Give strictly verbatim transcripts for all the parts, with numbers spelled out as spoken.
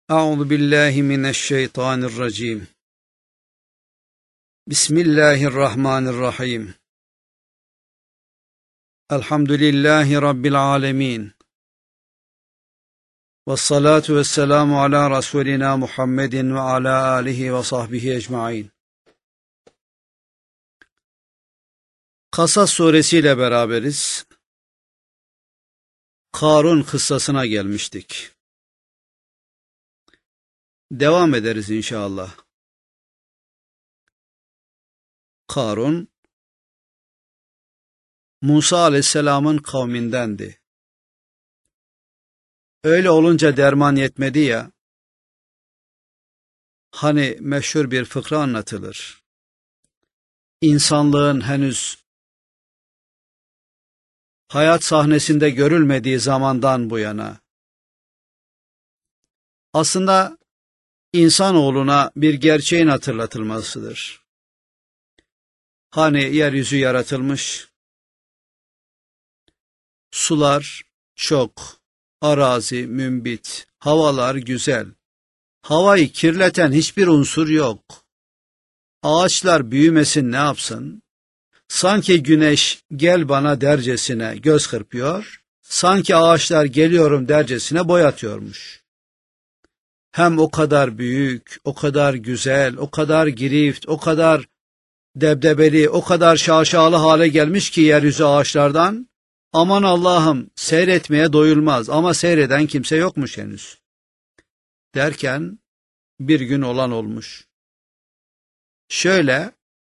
Euzu billahi mineşşeytanirracim. Bismillahirrahmanirrahim. Elhamdülillahi Rabbil alemin. Vessalatu vesselamu ala Resulina Muhammedin ve ala alihi ve sahbihi ecmain. Kasas suresiyle beraberiz. Karun kıssasına gelmiştik. Devam ederiz inşallah. Karun, Musa aleyhisselamın kavmindendi. Öyle olunca derman yetmedi ya, hani meşhur bir fıkra anlatılır. İnsanlığın henüz hayat sahnesinde görülmediği zamandan bu yana, aslında insanoğluna bir gerçeğin hatırlatılmasıdır. Hani yeryüzü yaratılmış, sular çok, arazi mümbit, havalar güzel, havayı kirleten hiçbir unsur yok. Ağaçlar büyümesin ne yapsın? Sanki güneş gel bana dercesine göz kırpıyor, sanki ağaçlar geliyorum dercesine boy atıyormuş. Hem o kadar büyük, o kadar güzel, o kadar girift, o kadar debdebeli, o kadar şaşalı hale gelmiş ki yeryüzü ağaçlardan, aman Allah'ım seyretmeye doyulmaz ama seyreden kimse yokmuş henüz. Derken bir gün olan olmuş. Şöyle,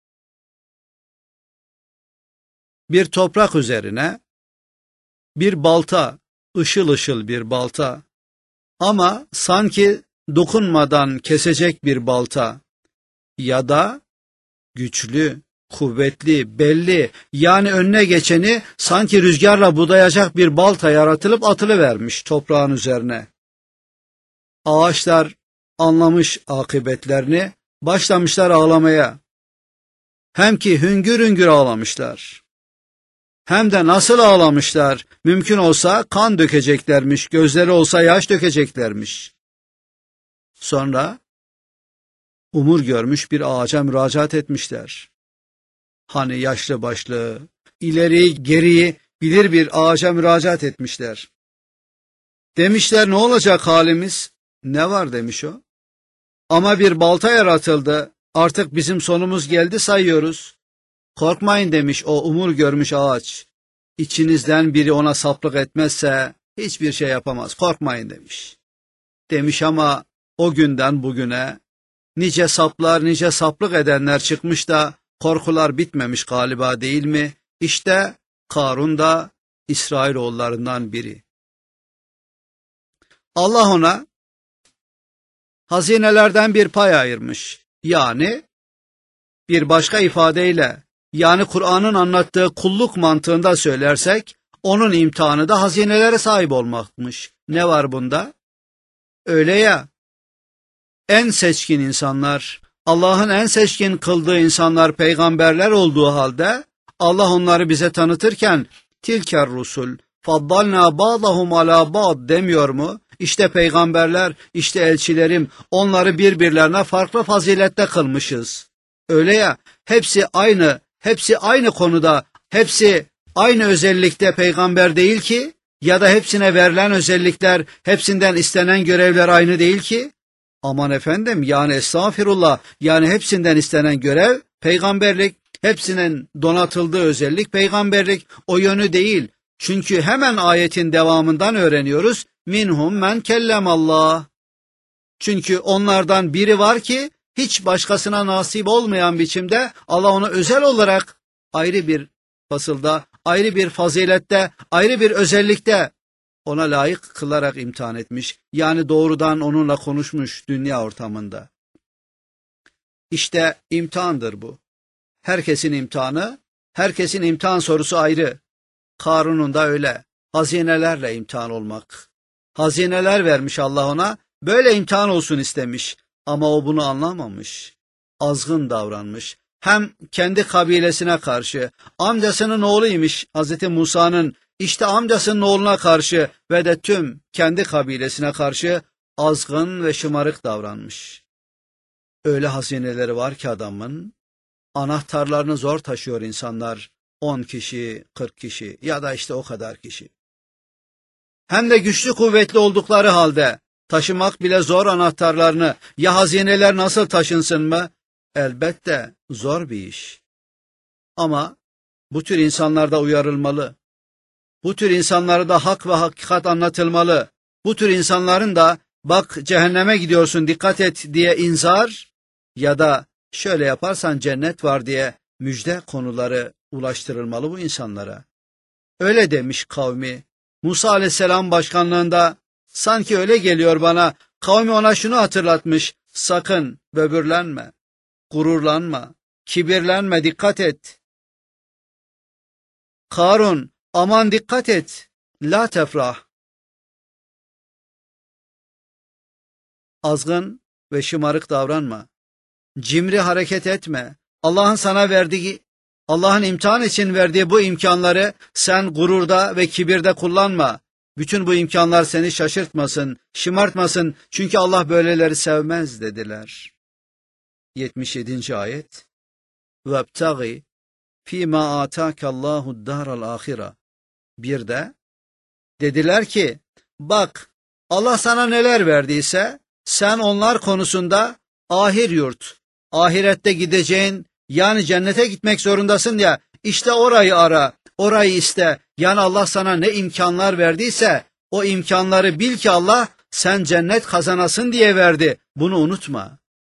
bir toprak üzerine bir balta, ışıl ışıl bir balta, ama sanki dokunmadan kesecek bir balta ya da güçlü, kuvvetli, belli, yani önüne geçeni sanki rüzgarla budayacak bir balta yaratılıp atılıvermiş toprağın üzerine. Ağaçlar anlamış akıbetlerini, başlamışlar ağlamaya. Hem ki hüngür hüngür ağlamışlar. Hem de nasıl ağlamışlar, mümkün olsa kan dökeceklermiş, gözleri olsa yaş dökeceklermiş. Sonra umur görmüş bir ağaca müracaat etmişler. Hani yaşlı başlı, ileri geriyi bilir bir ağaca müracaat etmişler. Demişler ne olacak halimiz? Ne var demiş o. Ama bir balta yaratıldı, artık bizim sonumuz geldi sayıyoruz. Korkmayın demiş o umur görmüş ağaç. İçinizden biri ona saplık etmezse hiçbir şey yapamaz, korkmayın demiş. Demiş ama o günden bugüne nice saplar, nice saplık edenler çıkmış da korkular bitmemiş galiba değil mi? İşte Karun da İsrailoğullarından biri. Allah ona hazinelerden bir pay ayırmış. Yani bir başka ifadeyle, yani Kur'an'ın anlattığı kulluk mantığında söylersek, onun imtihanı da hazinelere sahip olmakmış. Ne var bunda? Öyle ya, en seçkin insanlar, Allah'ın en seçkin kıldığı insanlar peygamberler olduğu halde, Allah onları bize tanıtırken, tilker rusul, faddalna ba'dahum ala ba'd demiyor mu? İşte peygamberler, işte elçilerim, onları birbirlerine farklı fazilette kılmışız. Öyle ya, hepsi aynı, hepsi aynı konuda, hepsi aynı özellikte peygamber değil ki, ya da hepsine verilen özellikler, hepsinden istenen görevler aynı değil ki. Aman efendim, yani estağfirullah, yani hepsinden istenen görev peygamberlik, hepsinin donatıldığı özellik peygamberlik, o yönü değil. Çünkü hemen ayetin devamından öğreniyoruz, minhum men kellemallah. Çünkü onlardan biri var ki, hiç başkasına nasip olmayan biçimde Allah onu özel olarak ayrı bir fasılda, ayrı bir fazilette, ayrı bir özellikte ona layık kılarak imtihan etmiş. Yani doğrudan onunla konuşmuş dünya ortamında. İşte imtihandır bu. Herkesin imtihanı, herkesin imtihan sorusu ayrı. Karun'un da öyle. Hazinelerle imtihan olmak. Hazineler vermiş Allah ona, böyle imtihan olsun istemiş. Ama o bunu anlamamış. Azgın davranmış. Hem kendi kabilesine karşı, amcasının oğluymuş Hazreti Musa'nın, İşte amcasının oğluna karşı ve de tüm kendi kabilesine karşı azgın ve şımarık davranmış. Öyle hazineleri var ki adamın, anahtarlarını zor taşıyor insanlar, on kişi, kırk kişi ya da işte o kadar kişi. Hem de güçlü kuvvetli oldukları halde taşımak bile zor anahtarlarını, ya hazineler nasıl taşınsın mı? Elbette zor bir iş. Ama bu tür insanlarda uyarılmalı. Bu tür insanlara da hak ve hakikat anlatılmalı. Bu tür insanların da bak cehenneme gidiyorsun dikkat et diye inzar ya da şöyle yaparsan cennet var diye müjde konuları ulaştırılmalı bu insanlara. Öyle demiş kavmi. Musa aleyhisselam başkanlığında sanki öyle geliyor bana, kavmi ona şunu hatırlatmış: sakın böbürlenme, gururlanma, kibirlenme, dikkat et. Karun, aman dikkat et, la tefrah. Azgın ve şımarık davranma, cimri hareket etme. Allah'ın sana verdiği, Allah'ın imtihan için verdiği bu imkanları sen gururda ve kibirde kullanma. Bütün bu imkanlar seni şaşırtmasın, şımartmasın, çünkü Allah böyleleri sevmez dediler. yetmiş yedinci ayet. Vebtagi fîmâ âtâkallâhu dâral âhira. Bir de dediler ki, bak Allah sana neler verdiyse sen onlar konusunda ahir yurt, ahirette gideceğin, yani cennete gitmek zorundasın ya, işte orayı ara, orayı iste. Yani Allah sana ne imkanlar verdiyse o imkanları bil ki Allah sen cennet kazanasın diye verdi. Bunu unutma.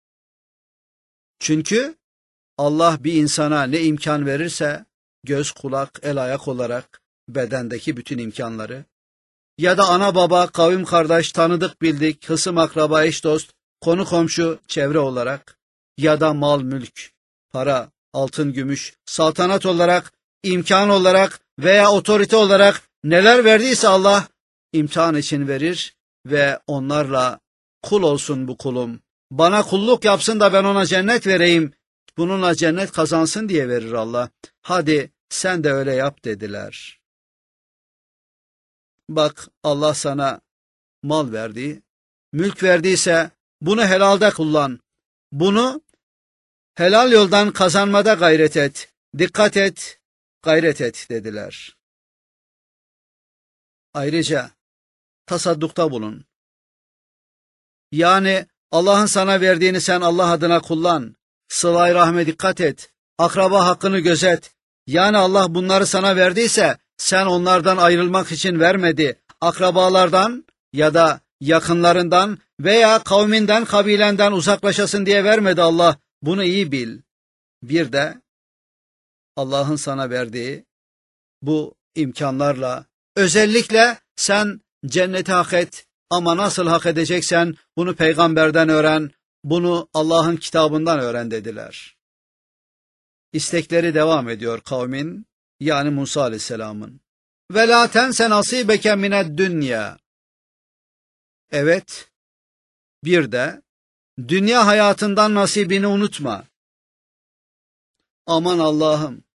Çünkü Allah bir insana ne imkan verirse, göz, kulak, el, ayak olarak bedendeki bütün imkanları, ya da ana baba, kavim kardeş, tanıdık bildik, hısım akraba, eş dost, konu komşu, çevre olarak, ya da mal mülk, para, altın gümüş, saltanat olarak, imkan olarak veya otorite olarak neler verdiyse Allah imtihan için verir ve onlarla kul olsun bu kulum, bana kulluk yapsın da ben ona cennet vereyim, bununla cennet kazansın diye verir Allah. Hadi sen de öyle yap dediler. Bak Allah sana mal verdi, mülk verdiyse bunu helalde kullan. Bunu helal yoldan kazanmada gayret et. Dikkat et, gayret et dediler. Ayrıca tasaddukta bulun. Yani Allah'ın sana verdiğini sen Allah adına kullan. Sıla-i rahme dikkat et. Akraba hakkını gözet. Yani Allah bunları sana verdiyse sen onlardan ayrılmak için vermedi. Akrabalardan ya da yakınlarından veya kavminden, kabilenden uzaklaşasın diye vermedi Allah. Bunu iyi bil. Bir de Allah'ın sana verdiği bu imkanlarla özellikle sen cenneti hak et, ama nasıl hak edeceksen bunu peygamberden öğren, bunu Allah'ın kitabından öğren dediler. İstekleri devam ediyor kavmin, yani Musa aleyhisselamın. Ve la tense nasibeke mined dünya. Evet, bir de dünya hayatından nasibini unutma. Aman Allah'ım,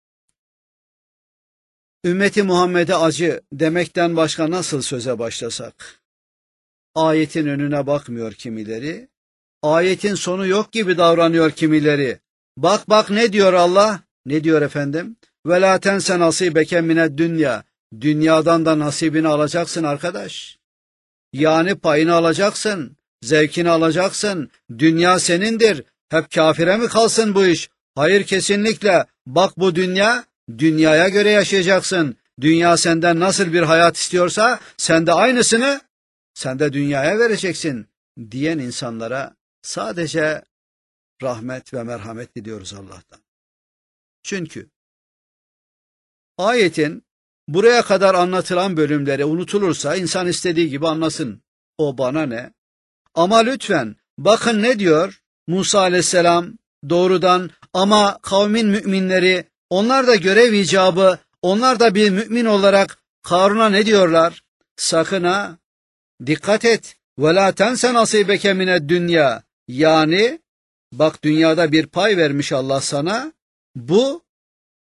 ümmeti Muhammed'e acı demekten başka nasıl söze başlasak? Ayetin önüne bakmıyor kimileri, ayetin sonu yok gibi davranıyor kimileri. Bak bak ne diyor Allah? Ne diyor efendim? Ve la tense nasibeke mined dünya. Dünyadan da nasibini alacaksın arkadaş. Yani payını alacaksın, zevkini alacaksın. Dünya senindir. Hep kafire mi kalsın bu iş? Hayır, kesinlikle. Bak bu dünya, dünyaya göre yaşayacaksın. Dünya senden nasıl bir hayat istiyorsa sen de aynısını sen de dünyaya vereceksin diyen insanlara sadece rahmet ve merhamet diliyoruz Allah'tan. Çünkü ayetin buraya kadar anlatılan bölümleri unutulursa insan istediği gibi anlasın. O bana ne? Ama lütfen bakın ne diyor Musa aleyhisselam doğrudan, ama kavmin müminleri, onlar da görev icabı, onlar da bir mümin olarak Karun'a ne diyorlar? Sakın ha, dikkat et. وَلَا تَنْسَ نَصِيبَكَ مِنَ الدُّنْيَا. Yani bak dünyada bir pay vermiş Allah sana, bu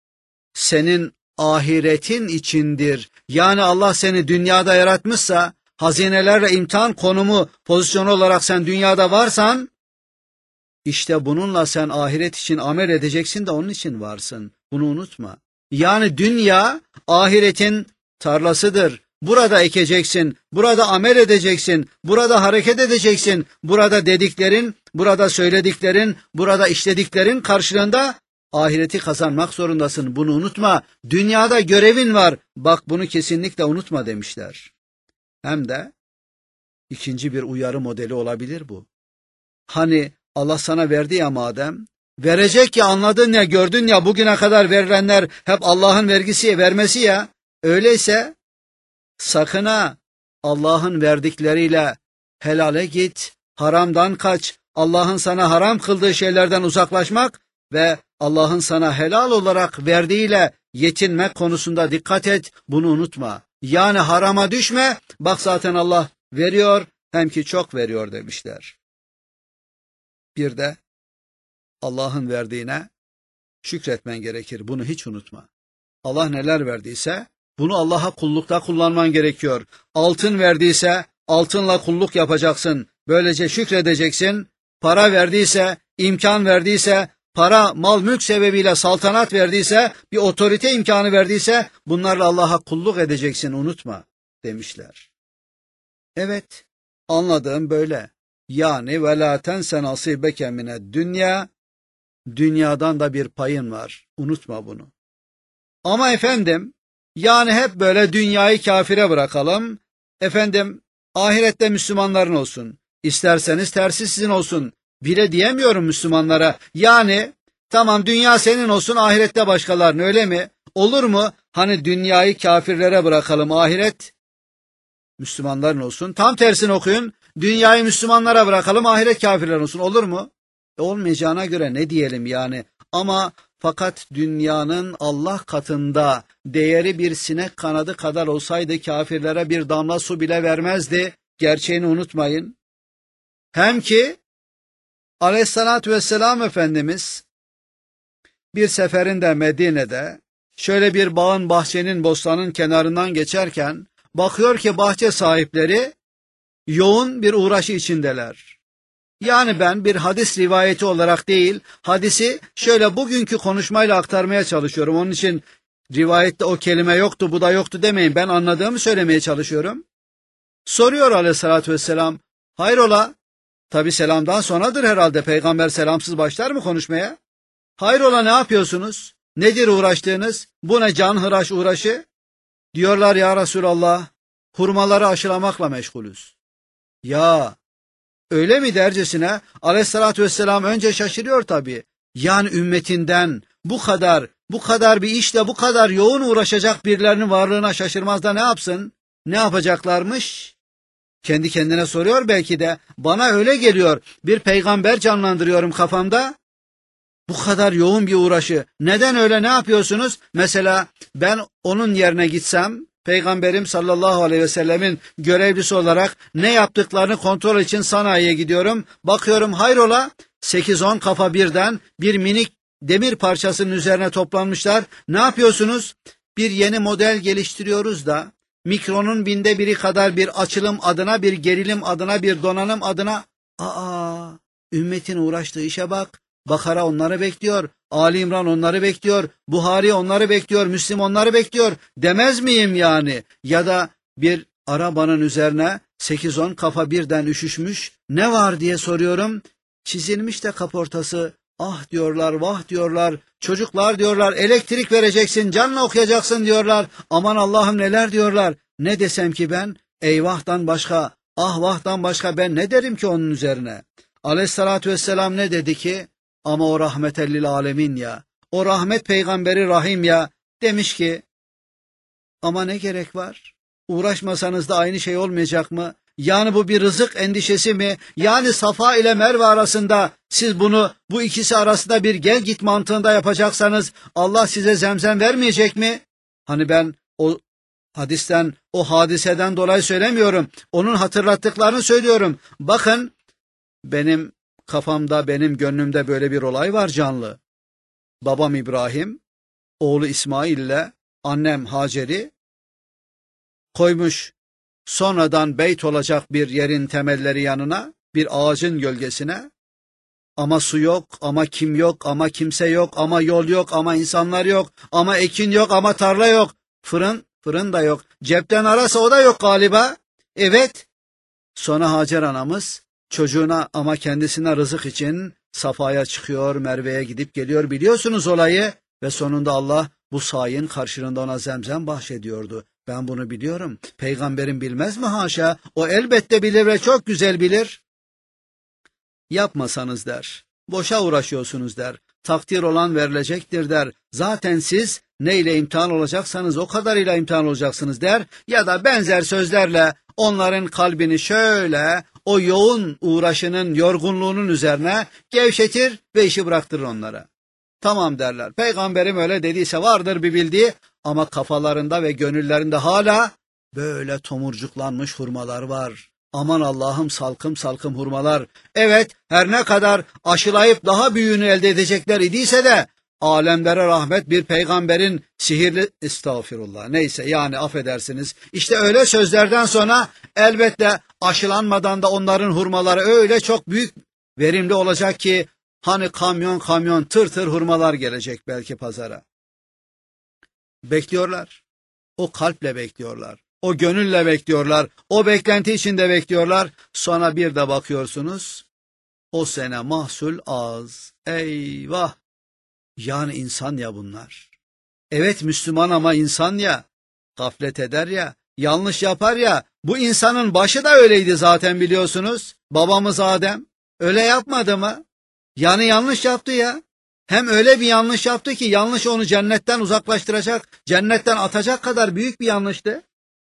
senin ahiretin içindir. Yani Allah seni dünyada yaratmışsa hazinelerle imtihan konumu, pozisyonu olarak sen dünyada varsan, işte bununla sen ahiret için amel edeceksin de onun için varsın. Bunu unutma. Yani dünya ahiretin tarlasıdır. Burada ekeceksin, burada amel edeceksin, burada hareket edeceksin. Burada dediklerin, burada söylediklerin, burada işlediklerin karşılığında ahireti kazanmak zorundasın. Bunu unutma. Dünyada görevin var. Bak bunu kesinlikle unutma demişler. Hem de ikinci bir uyarı modeli olabilir bu. Hani Allah sana verdi ya madem, verecek ya, anladın ya, gördün ya, bugüne kadar verilenler hep Allah'ın vergisi, vermesi ya. Öyleyse sakın ha, Allah'ın verdikleriyle helale git, haramdan kaç, Allah'ın sana haram kıldığı şeylerden uzaklaşmak ve Allah'ın sana helal olarak verdiğiyle yetinmek konusunda dikkat et, bunu unutma. Yani harama düşme, bak zaten Allah veriyor, hem ki çok veriyor demişler. Bir de Allah'ın verdiğine şükretmen gerekir, bunu hiç unutma. Allah neler verdiyse bunu Allah'a kullukta kullanman gerekiyor. Altın verdiyse altınla kulluk yapacaksın, böylece şükredeceksin. Para verdiyse, imkan verdiyse, para, mal, mülk sebebiyle saltanat verdiyse, bir otorite imkanı verdiyse bunlarla Allah'a kulluk edeceksin, unutma demişler. Evet, anladığım böyle. Yani ve la tense nasibeke mined dünya, dünyadan da bir payın var, unutma bunu. Ama efendim, yani hep böyle dünyayı kafire bırakalım, efendim ahirette Müslümanların olsun, isterseniz tersi sizin olsun bile diyemiyorum Müslümanlara. Yani tamam, dünya senin olsun, ahirette başkalarının, öyle mi? Olur mu? Hani dünyayı kafirlere bırakalım, ahiret Müslümanların olsun. Tam tersini okuyun, dünyayı Müslümanlara bırakalım, ahiret kafirler olsun, olur mu? E olmayacağına göre ne diyelim yani? Ama fakat dünyanın Allah katında değeri bir sinek kanadı kadar olsaydı kafirlere bir damla su bile vermezdi. Gerçeğini unutmayın. Hem ki Aleyhissalatü vesselam Efendimiz bir seferinde Medine'de şöyle bir bağın, bahçenin, bostanın kenarından geçerken bakıyor ki bahçe sahipleri yoğun bir uğraşı içindeler. Yani ben bir hadis rivayeti olarak değil, hadisi şöyle bugünkü konuşmayla aktarmaya çalışıyorum. Onun için rivayette o kelime yoktu, bu da yoktu demeyin. Ben anladığımı söylemeye çalışıyorum. Soruyor Aleyhissalatü vesselam, hayrola? Tabi selamdan sonradır herhalde, peygamber selamsız başlar mı konuşmaya? Hayrola, ne yapıyorsunuz? Nedir uğraştığınız? Bu ne canhıraş uğraşı? Diyorlar ya Resulallah, hurmaları aşılamakla meşgulüz. Ya öyle mi dercesine? Aleyhissalatü vesselam önce şaşırıyor tabii. Yani ümmetinden bu kadar, bu kadar bir işle bu kadar yoğun uğraşacak birilerinin varlığına şaşırmaz da ne yapsın? Ne yapacaklarmış? Kendi kendine soruyor belki de. Bana öyle geliyor. Bir peygamber canlandırıyorum kafamda. Bu kadar yoğun bir uğraşı. Neden öyle, ne yapıyorsunuz? Mesela ben onun yerine gitsem, Peygamberim sallallahu aleyhi ve sellemin görevlisi olarak ne yaptıklarını kontrol için sanayiye gidiyorum. Bakıyorum hayrola, sekiz on kafa birden bir minik demir parçasının üzerine toplanmışlar. Ne yapıyorsunuz? Bir yeni model geliştiriyoruz da mikronun binde biri kadar bir açılım adına, bir gerilim adına, bir donanım adına. Aa, ümmetin uğraştığı işe bak. Bakara onları bekliyor, Ali İmran onları bekliyor, Buhari onları bekliyor, Müslim onları bekliyor demez miyim yani? Ya da bir arabanın üzerine sekiz on kafa birden üşüşmüş, ne var diye soruyorum. Çizilmiş de kaportası, ah diyorlar, vah diyorlar, çocuklar diyorlar, elektrik vereceksin, canla okuyacaksın diyorlar, aman Allah'ım neler diyorlar. Ne desem ki ben, eyvahtan başka, ah vahtan başka ben ne derim ki onun üzerine? Aleyhissalatü vesselam ne dedi ki? Ama o rahmetellil alemin ya, o rahmet peygamberi rahim ya, demiş ki, ama ne gerek var? Uğraşmasanız da aynı şey olmayacak mı? Yani bu bir rızık endişesi mi? Yani Safa ile Merve arasında siz bunu, bu ikisi arasında bir gel git mantığında yapacaksanız Allah size zemzem vermeyecek mi? Hani ben o hadisten, o hadiseden dolayı söylemiyorum. Onun hatırlattıklarını söylüyorum. Bakın, benim kafamda, benim gönlümde böyle bir olay var canlı. Babam İbrahim, oğlu İsmail ile annem Hacer'i koymuş sonradan beyt olacak bir yerin temelleri yanına, bir ağacın gölgesine, ama su yok, ama kim yok, ama kimse yok, ama yol yok, ama insanlar yok, ama ekin yok, ama tarla yok, fırın, fırın da yok, cepten arasa o da yok galiba. Evet, sonra Hacer anamız çocuğuna ama kendisine rızık için Safa'ya çıkıyor, Merve'ye gidip geliyor, biliyorsunuz olayı, ve sonunda Allah bu sayın karşılığında ona zemzem bahşediyordu. Ben bunu biliyorum. Peygamberim bilmez mi haşa? O elbette bilir ve çok güzel bilir. Yapmasanız der. Boşa uğraşıyorsunuz der. Takdir olan verilecektir der. Zaten siz neyle imtihan olacaksanız o kadarıyla imtihan olacaksınız der. Ya da benzer sözlerle onların kalbini şöyle o yoğun uğraşının yorgunluğunun üzerine gevşetir ve işi bıraktırır onlara. Tamam derler. Peygamberim öyle dediyse vardır bir bildiği, ama kafalarında ve gönüllerinde hala böyle tomurcuklanmış hurmalar var. Aman Allah'ım, salkım salkım hurmalar. Evet, her ne kadar aşılayıp daha büyüğünü elde edecekler idiyse de alemlere rahmet bir peygamberin sihirli, estağfirullah, neyse yani affedersiniz. İşte öyle sözlerden sonra elbette aşılanmadan da onların hurmaları öyle çok büyük, verimli olacak ki hani kamyon kamyon tır tır hurmalar gelecek belki pazara. Bekliyorlar. O kalple bekliyorlar. O gönülle bekliyorlar. O beklenti içinde bekliyorlar. Sonra bir de bakıyorsunuz, o sene mahsul az. Eyvah! Yani insan ya bunlar. Evet, Müslüman ama insan ya. Gaflet eder ya. Yanlış yapar ya. Bu insanın başı da öyleydi zaten, biliyorsunuz. Babamız Adem. Öyle yapmadı mı? Yani yanlış yaptı ya. Hem öyle bir yanlış yaptı ki yanlış onu cennetten uzaklaştıracak, cennetten atacak kadar büyük bir yanlıştı.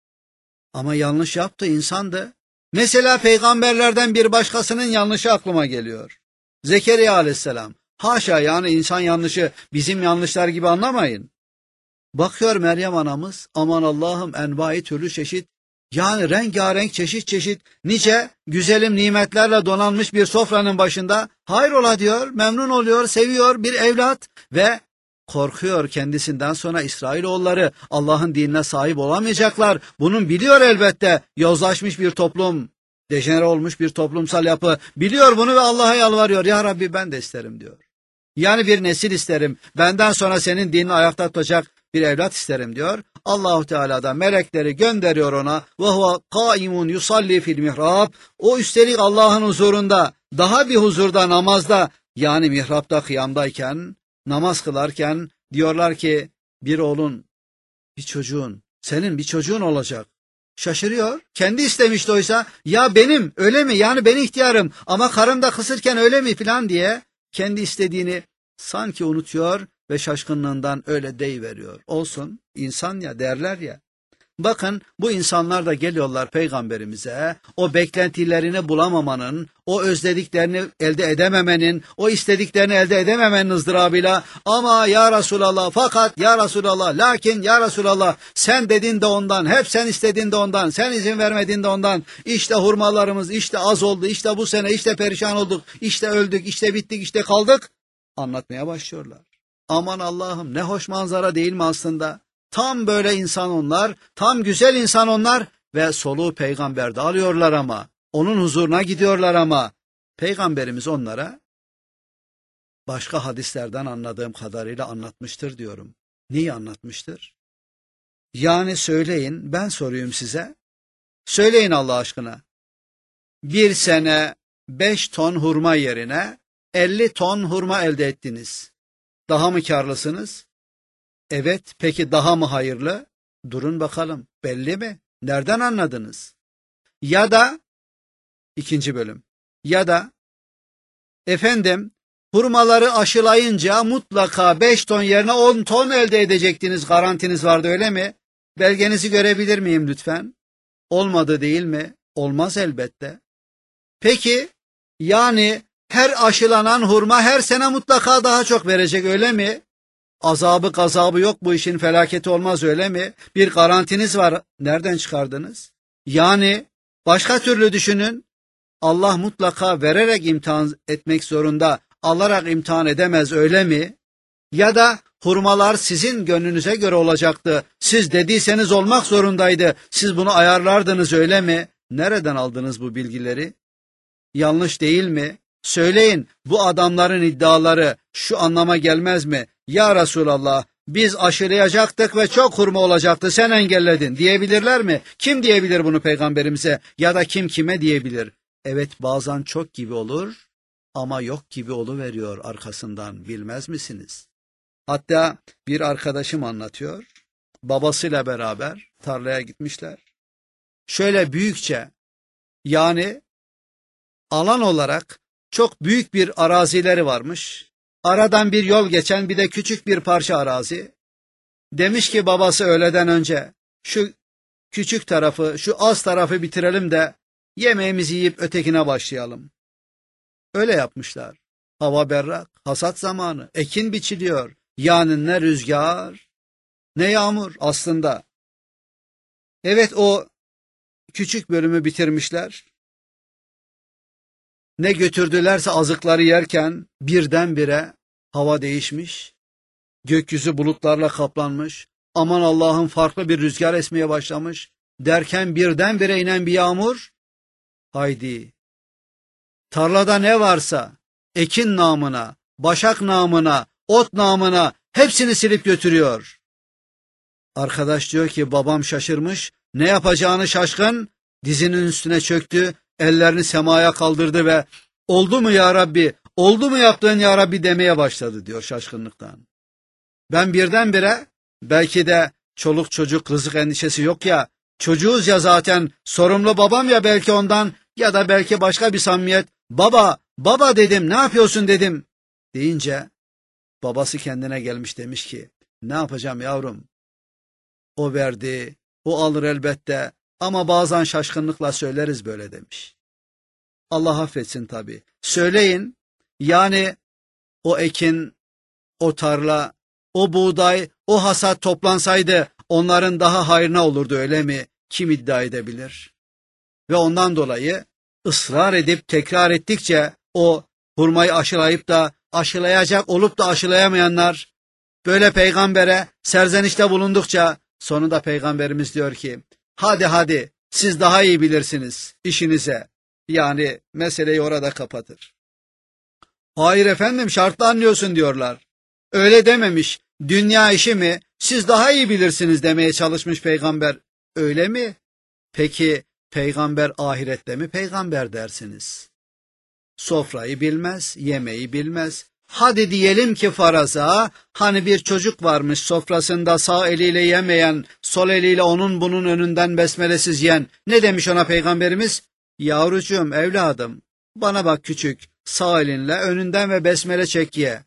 Ama yanlış yaptı, insandı. Mesela peygamberlerden bir başkasının yanlışı aklıma geliyor. Zekeriya aleyhisselam. Haşa, yani insan yanlışı bizim yanlışlar gibi anlamayın. Bakıyor Meryem anamız, aman Allah'ım, envai türlü çeşit, yani rengarenk çeşit çeşit nice güzelim nimetlerle donanmış bir sofranın başında, hayrola diyor, memnun oluyor, seviyor bir evlat ve korkuyor kendisinden sonra İsrailoğulları Allah'ın dinine sahip olamayacaklar. Bunun biliyor elbette, yozlaşmış bir toplum, dejenere olmuş bir toplumsal yapı, biliyor bunu ve Allah'a yalvarıyor. Ya Rabbi, ben de isterim diyor. Yani bir nesil isterim, benden sonra senin dinini ayakta tutacak bir evlat isterim diyor. Allahu Teala da melekleri gönderiyor ona. Ve huve kaimun yusalli fil mihrab. O üstelik Allah'ın huzurunda, daha bir huzurda, namazda, yani mihrapta, kıyamdayken, namaz kılarken diyorlar ki bir oğlun, bir çocuğun, senin bir çocuğun olacak. Şaşırıyor. Kendi istemişti oysa. Ya benim, öyle mi? Yani ben ihtiyarım ama karımda kısırken öyle mi filan diye kendi istediğini sanki unutuyor ve şaşkınlığından öyle deyiveriyor. Olsun, insan ya derler ya. Bakın, bu insanlar da geliyorlar peygamberimize, o beklentilerini bulamamanın, o özlediklerini elde edememenin, o istediklerini elde edememenin ızdırabıyla, ama ya Resulallah, fakat ya Resulallah, lakin ya Resulallah, sen dedin de ondan, hep sen istedin de ondan, sen izin vermedin de ondan, işte hurmalarımız işte az oldu, işte bu sene işte perişan olduk, işte öldük, işte bittik, işte kaldık, anlatmaya başlıyorlar. Aman Allah'ım, ne hoş manzara değil mi aslında? Tam böyle insan onlar, tam güzel insan onlar ve soluğu peygamberde alıyorlar ama, onun huzuruna gidiyorlar ama, peygamberimiz onlara başka hadislerden anladığım kadarıyla anlatmıştır diyorum. Neyi anlatmıştır? Yani söyleyin, ben sorayım size. Söyleyin Allah aşkına. Bir sene beş ton hurma yerine elli ton hurma elde ettiniz. Daha mı karlısınız? Evet, peki daha mı hayırlı? Durun bakalım, belli mi? Nereden anladınız? Ya da, ikinci bölüm, ya da, efendim, hurmaları aşılayınca mutlaka beş ton yerine on ton elde edecektiniz, garantiniz vardı, öyle mi? Belgenizi görebilir miyim lütfen? Olmadı değil mi? Olmaz elbette. Peki, yani her aşılanan hurma her sene mutlaka daha çok verecek, öyle mi? Azabı gazabı yok, bu işin felaketi olmaz, öyle mi? Bir garantiniz var, nereden çıkardınız? Yani başka türlü düşünün, Allah mutlaka vererek imtihan etmek zorunda, alarak imtihan edemez, öyle mi? Ya da Hurmalar sizin gönlünüze göre olacaktı. Siz dediyseniz olmak zorundaydı. Siz bunu ayarlardınız öyle mi? Nereden aldınız bu bilgileri? Yanlış değil mi? Söyleyin, bu adamların iddiaları şu anlama gelmez mi? Ya Resulallah, biz aşılayacaktık ve çok hurma olacaktı, sen engelledin diyebilirler mi? Kim diyebilir bunu peygamberimize ya da kim kime diyebilir? Evet, bazen çok gibi olur ama yok gibi oluveriyor arkasından, bilmez misiniz? Hatta bir arkadaşım anlatıyor, babasıyla beraber tarlaya gitmişler. Şöyle büyükçe, yani alan olarak çok büyük bir arazileri varmış. Aradan bir yol geçen bir de küçük bir parça arazi. Demiş ki babası öğleden önce şu küçük tarafı, şu az tarafı bitirelim de yemeğimizi yiyip ötekine başlayalım. Öyle yapmışlar. Hava berrak, hasat zamanı, ekin biçiliyor. Yani ne rüzgar, ne yağmur aslında. Evet, o küçük bölümü bitirmişler. Ne götürdülerse azıkları yerken birdenbire hava değişmiş. Gökyüzü bulutlarla kaplanmış. Aman Allah'ım, farklı bir rüzgar esmeye başlamış. Derken birdenbire inen bir yağmur. Haydi. Tarlada ne varsa ekin namına, başak namına, ot namına hepsini silip götürüyor. Arkadaş diyor ki babam şaşırmış. Ne yapacağını şaşkın. Dizinin üstüne çöktü. Ellerini semaya kaldırdı ve oldu mu ya Rabbi, oldu mu yaptığın ya Rabbi demeye başladı diyor şaşkınlıktan. Ben birdenbire, belki de çoluk çocuk rızık endişesi yok ya, çocuğuz ya zaten, sorumlu babam ya belki ondan, ya da belki başka bir samimiyet, baba, baba dedim, ne yapıyorsun dedim deyince babası kendine gelmiş, demiş ki ne yapacağım yavrum, o verdi, o alır elbette. Ama bazen şaşkınlıkla söyleriz böyle demiş. Allah affetsin tabii. Söyleyin, yani o ekin, o tarla, o buğday, o hasat toplansaydı onların daha hayrına olurdu öyle mi? Kim iddia edebilir? Ve ondan dolayı ısrar edip tekrar ettikçe o hurmayı aşılayıp da aşılayacak olup da aşılayamayanlar böyle peygambere serzenişte bulundukça sonunda peygamberimiz diyor ki hadi hadi siz daha iyi bilirsiniz işinize. Yani meseleyi orada kapatır. Hayır efendim, şartlı anlıyorsun diyorlar. Öyle dememiş. Dünya işi mi? Siz daha iyi bilirsiniz demeye çalışmış peygamber. Öyle mi? Peki peygamber ahirette mi peygamber dersiniz? Sofrayı bilmez, yemeği bilmez. Hadi diyelim ki faraza, hani bir çocuk varmış sofrasında sağ eliyle yemeyen, sol eliyle onun bunun önünden besmelesiz yiyen. Ne demiş ona peygamberimiz? Yavrucuğum, evladım, bana bak küçük, sağ elinle önünden ve besmele çek ye.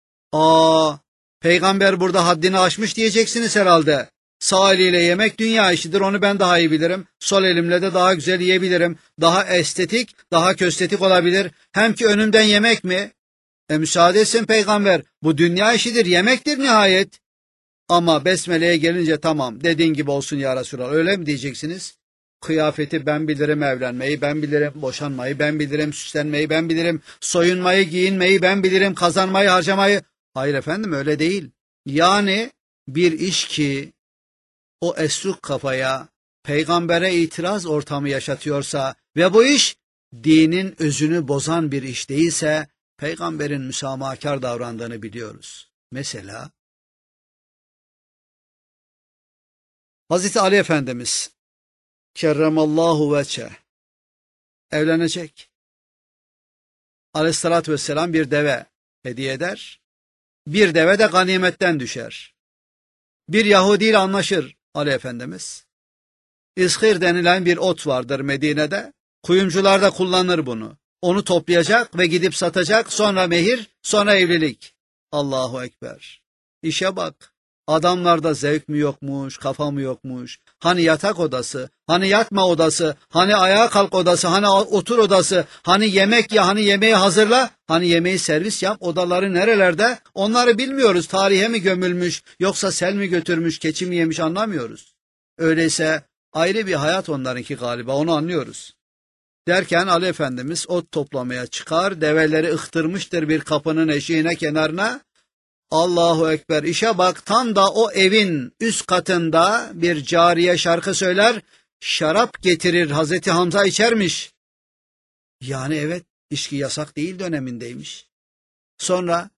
Aa, peygamber burada haddini aşmış diyeceksiniz herhalde. Sağ eliyle yemek dünya işidir, onu ben daha iyi bilirim. Sol elimle de daha güzel yiyebilirim. Daha estetik, daha köstetik olabilir. Hem ki önümden yemek mi? E müsaade etsin peygamber, bu dünya işidir, yemektir nihayet. Ama besmeleye gelince tamam, dediğin gibi olsun ya Resulallah, öyle mi diyeceksiniz? Kıyafeti ben bilirim, evlenmeyi ben bilirim, boşanmayı ben bilirim, süslenmeyi ben bilirim, soyunmayı, giyinmeyi ben bilirim, kazanmayı, harcamayı. Hayır efendim, öyle değil. Yani bir iş ki o esruk kafaya peygambere itiraz ortamı yaşatıyorsa ve bu iş dinin özünü bozan bir iş değilse peygamberin müsamahakar davrandığını biliyoruz. Mesela Hazreti Ali Efendimiz kerremallahu veçhe evlenecek. Aleyhissalatü vesselam bir deve hediye eder. Bir deve de ganimetten düşer. Bir Yahudi ile anlaşır Ali Efendimiz. İshir denilen bir ot vardır Medine'de. Kuyumcular da kullanır bunu. Onu toplayacak ve gidip satacak, sonra mehir, sonra evlilik. Allahu Ekber. İşe bak. Adamlarda zevk mi yokmuş, kafa mı yokmuş? Hani yatak odası, hani yatma odası, hani ayağa kalk odası, hani otur odası, hani yemek ya, hani yemeği hazırla, hani yemeği servis yap, odaları nerelerde? Onları bilmiyoruz. Tarihe mi gömülmüş, yoksa sel mi götürmüş, keçi mi yemiş anlamıyoruz. Öyleyse ayrı bir hayat onlarınki galiba, onu anlıyoruz. Derken Ali Efendimiz ot toplamaya çıkar, develeri ıhtırmıştır bir kapının eşiğine kenarına. Allahu Ekber, işe bak, tam da o evin üst katında bir cariye şarkı söyler, şarap getirir, Hazreti Hamza içermiş. Yani evet, içki yasak değil dönemindeymiş. Sonra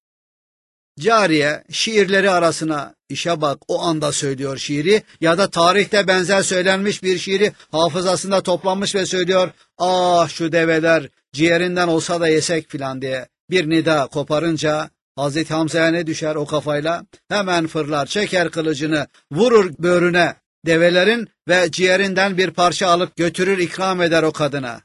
cariye şiirleri arasına, işe bak, o anda söylüyor şiiri ya da tarihte benzer söylenmiş bir şiiri hafızasında toplanmış ve söylüyor. Ah şu develer ciğerinden olsa da yesek filan diye bir nida koparınca Hazreti Hamza'ya ne düşer o kafayla? Hemen fırlar, çeker kılıcını, vurur böğrüne develerin ve ciğerinden bir parça alıp götürür, ikram eder o kadına.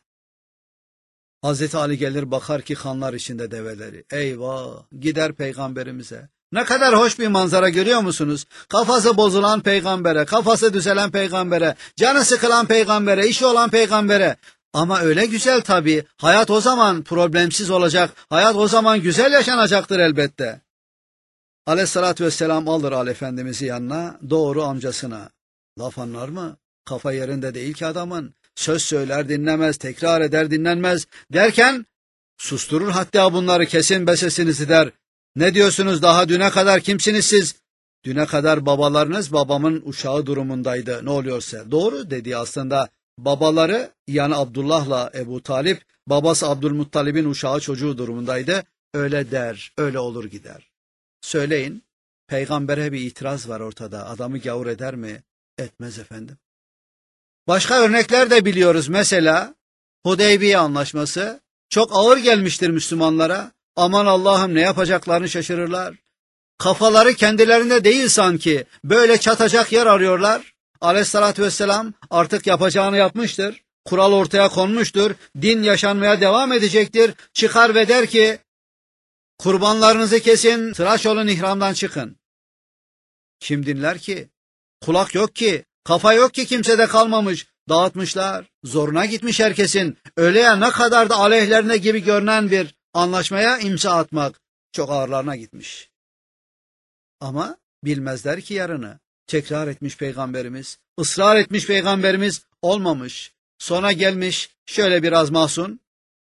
Hazreti Ali gelir, bakar ki kanlar içinde develeri. Eyvah, gider peygamberimize. Ne kadar hoş bir manzara, görüyor musunuz? Kafası bozulan peygambere, kafası düzelen peygambere, canı sıkılan peygambere, işi olan peygambere. Ama öyle güzel tabii. Hayat o zaman problemsiz olacak. Hayat o zaman güzel yaşanacaktır elbette. Aleyhissalatü vesselam alır Ali Efendimiz'i yanına, doğru amcasına. Laf anlar mı? Kafa yerinde değil ki adamın. Söz söyler dinlemez, tekrar eder dinlenmez derken susturur hatta bunları, kesin be sesinizi der. Ne diyorsunuz, daha düne kadar kimsiniz siz? Düne kadar babalarınız babamın uşağı durumundaydı, ne oluyorsa. Doğru dedi aslında. Babaları yani Abdullah'la Ebu Talip, babası Abdülmuttalib'in uşağı çocuğu durumundaydı. Öyle der, öyle olur gider. Söyleyin, peygambere bir itiraz var ortada. Adamı gavur eder mi? Etmez efendim. Başka örnekler de biliyoruz. Mesela Hudeybiye Anlaşması çok ağır gelmiştir Müslümanlara. Aman Allah'ım, ne yapacaklarını şaşırırlar. Kafaları kendilerinde değil sanki. Böyle çatacak yer arıyorlar. Aleyhissalatü vesselam artık yapacağını yapmıştır. Kural ortaya konmuştur. Din yaşanmaya devam edecektir. Çıkar ve der ki, kurbanlarınızı kesin, tıraş olun, ihramdan çıkın. Kim dinler ki? Kulak yok ki, kafa yok ki, kimsede kalmamış. Dağıtmışlar, zoruna gitmiş herkesin. Öyle ya, ne kadar da aleyhlerine gibi görünen bir anlaşmaya imza atmak çok ağırlarına gitmiş. Ama bilmezler ki yarını. Tekrar etmiş peygamberimiz, ısrar etmiş peygamberimiz, olmamış. Sonra gelmiş şöyle biraz mahzun.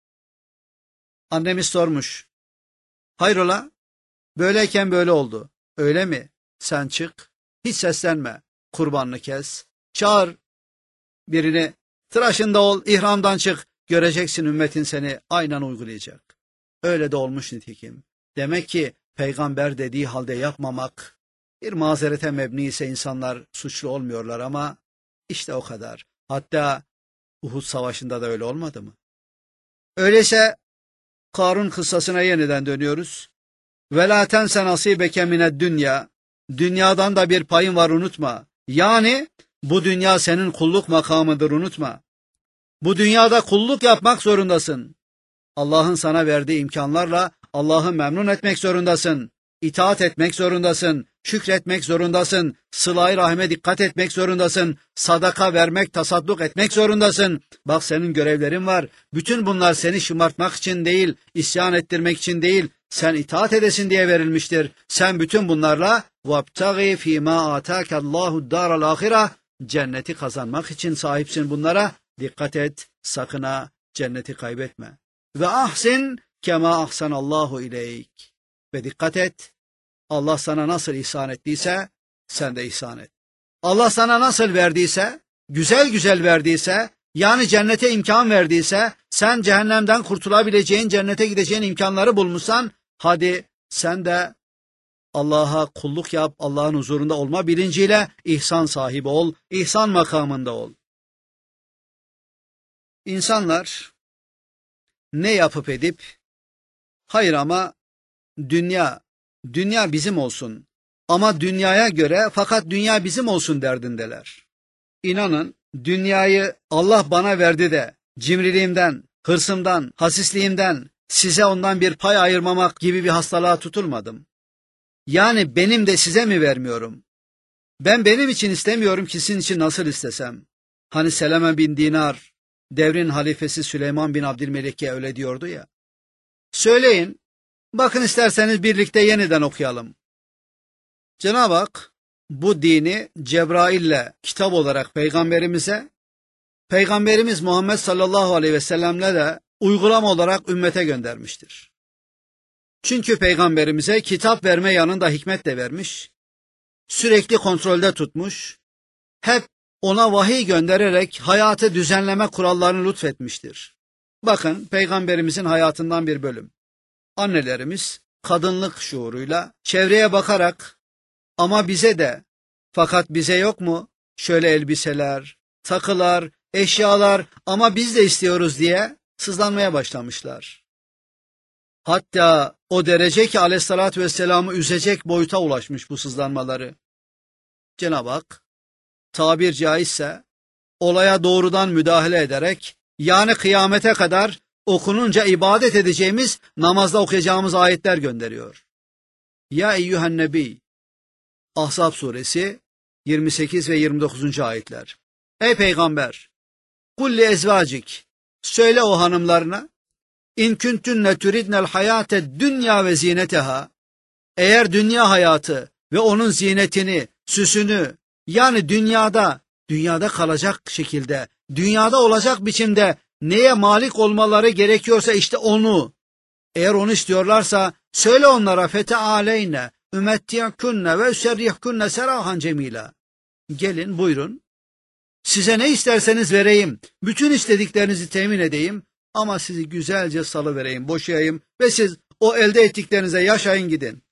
Annemiz sormuş. Hayrola? Böyleyken böyle oldu. Öyle mi? Sen çık, hiç seslenme, kurbanını kes, çağır birini, tıraşında ol, ihramdan çık, göreceksin ümmetin seni aynen uygulayacak. Öyle de olmuş nitekim. Demek ki peygamber dediği halde yapmamak bir mazerete mebni ise insanlar suçlu olmuyorlar, ama işte o kadar. Hatta Uhud Savaşı'nda da öyle olmadı mı? Öyleyse Karun kıssasına yeniden dönüyoruz. وَلَا تَنْسَ نَصِيبَكَ مِنَ الدُّنْيَا Dünyadan da bir payın var, unutma. Yani bu dünya senin kulluk makamıdır, unutma. Bu dünyada kulluk yapmak zorundasın. Allah'ın sana verdiği imkanlarla Allah'ı memnun etmek zorundasın. İtaat etmek zorundasın. Şükretmek zorundasın. Sıla-i rahime dikkat etmek zorundasın. Sadaka vermek, tasadduk etmek zorundasın. Bak, senin görevlerin var. Bütün bunlar seni şımartmak için değil, isyan ettirmek için değil, sen itaat edesin diye verilmiştir. Sen bütün bunlarla وَابْتَغِي فِي مَا آتَاكَ اللّٰهُ الدَّارَ الْآخِرَةِ Cenneti kazanmak için sahipsin bunlara. Dikkat et, sakın ha cenneti kaybetme. Ve ahsin kema ahsanallahu ileyk. Ve dikkat et, Allah sana nasıl ihsan ettiyse sen de ihsan et. Allah sana nasıl verdiyse, güzel güzel verdiyse, yani cennete imkan verdiyse, sen cehennemden kurtulabileceğin, cennete gideceğin imkanları bulmuşsan, hadi sen de Allah'a kulluk yap, Allah'ın huzurunda olma bilinciyle ihsan sahibi ol, ihsan makamında ol. İnsanlar ne yapıp edip, hayır ama dünya, dünya bizim olsun ama dünyaya göre, fakat dünya bizim olsun derdindeler. İnanın, dünyayı Allah bana verdi de cimriliğimden, hırsımdan, hasisliğimden size ondan bir pay ayırmamak gibi bir hastalığa tutulmadım. Yani benim de size mi vermiyorum? Ben benim için istemiyorum ki sizin için nasıl istesem? Hani Seleme bin Dinar, devrin halifesi Süleyman bin Abdülmelik'e öyle diyordu ya. Söyleyin, bakın isterseniz birlikte yeniden okuyalım. Cenab-ı Hak bu dini Cebrail'le kitap olarak peygamberimize, Peygamberimiz Muhammed sallallahu aleyhi ve sellem'le de uygulama olarak ümmete göndermiştir. Çünkü peygamberimize kitap verme yanında hikmet de vermiş, sürekli kontrolde tutmuş, hep ona vahiy göndererek hayatı düzenleme kurallarını lütfetmiştir. Bakın peygamberimizin hayatından bir bölüm. Annelerimiz kadınlık şuuruyla, çevreye bakarak ama bize de, fakat bize yok mu şöyle elbiseler, takılar, eşyalar ama biz de istiyoruz diye sızlanmaya başlamışlar. Hatta o derece ki aleyhissalatü vesselam'ı üzecek boyuta ulaşmış bu sızlanmaları. Cenab-ı Hak tabir caizse olaya doğrudan müdahale ederek, yani kıyamete kadar okununca ibadet edeceğimiz, namazda okuyacağımız ayetler gönderiyor. Ya eyyühen nebi, Ahzab suresi yirmi sekiz ve yirmi dokuzuncu ayetler. Ey peygamber, kulli ezvacik, söyle o hanımlarına, in kuntunne turidnel hayate dünya ve zineteha, eğer dünya hayatı ve onun zinetini, süsünü, yani dünyada, dünyada kalacak şekilde, dünyada olacak biçimde neye malik olmaları gerekiyorsa işte onu, eğer onu istiyorlarsa söyle onlara fetealeyne ümetti'kunne ve üserrihkunne serahan cemila. Gelin buyurun, size ne isterseniz vereyim, bütün istediklerinizi temin edeyim ama sizi güzelce salıvereyim, boşayayım ve siz o elde ettiklerinize yaşayın gidin.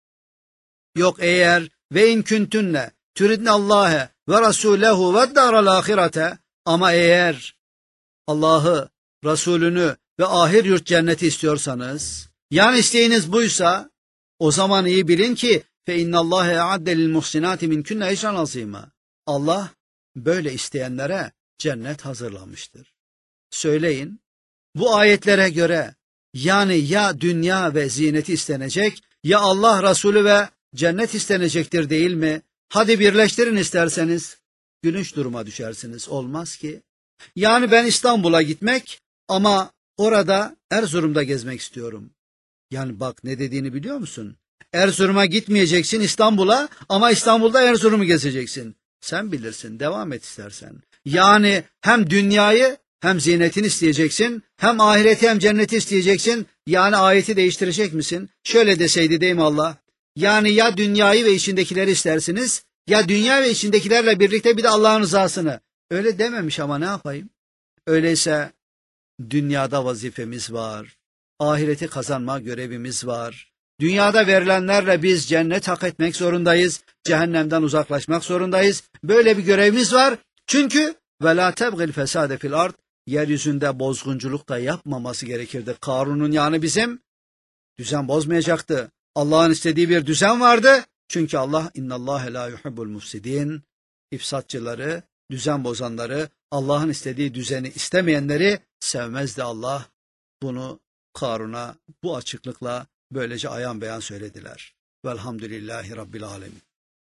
Yok eğer ve in kuntunne turidne Allah'e ve Rasulehu ve daral ahirete, ama eğer Allah'ı, Resulünü ve ahir yurt cenneti istiyorsanız, yani isteğiniz buysa, o zaman iyi bilin ki fe innallâhe e'adde lil muhsinâti minkünne ecran azîmâ. Allah böyle isteyenlere cennet hazırlamıştır. Söyleyin, bu ayetlere göre yani ya dünya ve zineti istenecek, ya Allah, Resulü ve cennet istenecektir değil mi? Hadi birleştirin isterseniz. Gülünç duruma düşersiniz. Olmaz ki. Yani ben İstanbul'a gitmek ama orada Erzurum'da gezmek istiyorum. Yani bak ne dediğini biliyor musun? Erzurum'a gitmeyeceksin, İstanbul'a, ama İstanbul'da Erzurum'u gezeceksin. Sen bilirsin, devam et istersen. Yani hem dünyayı hem zinetini isteyeceksin, hem ahireti hem cenneti isteyeceksin. Yani ayeti değiştirecek misin? Şöyle deseydi değil mi Allah? Yani ya dünyayı ve içindekileri istersiniz, ya dünya ve içindekilerle birlikte bir de Allah'ın rızasını. Öyle dememiş ama ne yapayım? Öyleyse dünyada vazifemiz var, ahireti kazanma görevimiz var. Dünyada verilenlerle biz cennet hak etmek zorundayız, cehennemden uzaklaşmak zorundayız. Böyle bir görevimiz var. Çünkü ve la tebgil fesade fil ard, yeryüzünde bozgunculuk da yapmaması gerekirdi. Karun'un yani bizim düzen bozmayacaktı. Allah'ın istediği bir düzen vardı. Çünkü Allah innallâhe la yuhibbul mufsidin, ifsatçıları, düzen bozanları, Allah'ın istediği düzeni istemeyenleri sevmezdi Allah. Bunu Karun'a bu açıklıkla böylece ayan beyan söylediler. Velhamdülillahi Rabbil alemin.